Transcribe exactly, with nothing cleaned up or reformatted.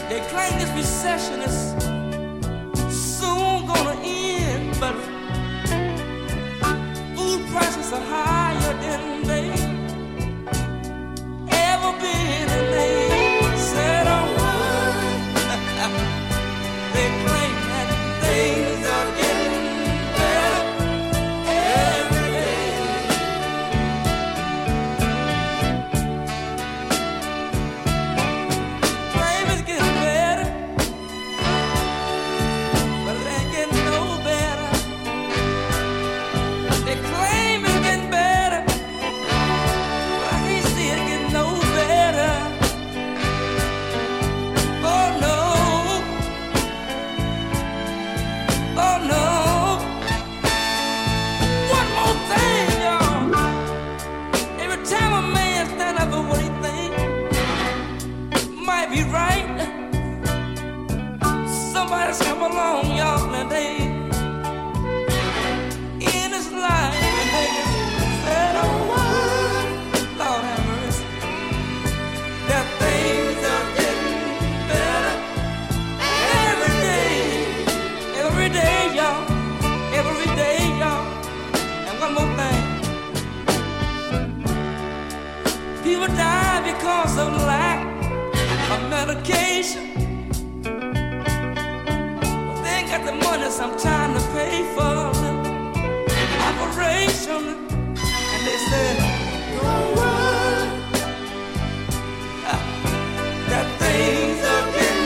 They claim this recession is soon gonna end, but food prices are higher than they ever been, and they said, oh, they claim that things are getting better every day. Claim it's getting better, but it ain't getting no better. They claim it's getting better, but I can't see it getting no better. Oh no, oh no. One more thing, y'all. Every time a man stand up for what he think might be right, somebody's come along, y'all, and they in his life, and they said, oh, what? Lord have mercy. That things are getting better every day, every day, y'all, every day, y'all. And one more thing, people die because of lack of medication. But they ain't got the money sometimes to pay for